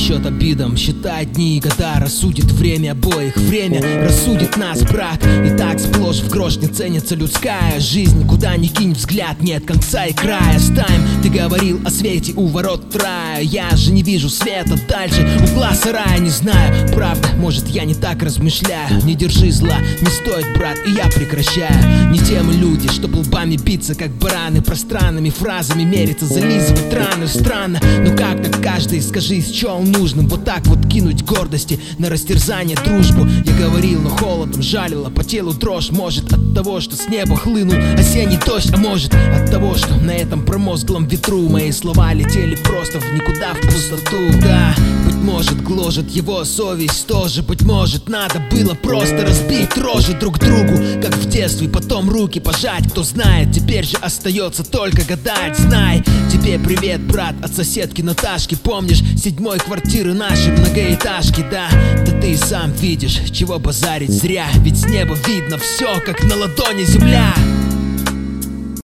счет обидам, считай дни и года. Рассудит время обоих, время рассудит нас, брат. И так сплошь в грош не ценится людская жизнь. Куда ни кинь взгляд, нет конца и края. Стайм, ты говорил о свете у ворот рая. Я же не вижу света дальше угла сарая. Не знаю, правда, может я не так размышляю. Не держи зла, не стоит, брат, и я прекращаю. Не те мы люди, чтоб лбами биться, как бараны. Пространными фразами мериться, зализывать раны. Странно, но как так каждый, скажи, счел нужным вот так вот кинуть гордости на растерзание дружбу. Я говорил, но холодом жалило, по телу дрожь. Может от того, что с неба хлынул осенний дождь, а может от того, что на этом промозглом ветру мои слова летели просто в никуда, в пустоту. Да, быть может, гложет его совесть тоже. Быть может, надо было просто разбить рожи друг другу, как в детстве, потом руки пожать. Кто знает, теперь же остается только гадать. Знай, тебе привет, брат, от соседки Наташки. Помнишь, 7-й квартиры нашей многоэтажки, да? Да ты и сам видишь, чего базарить зря. Ведь с неба видно все, как на ладони земля.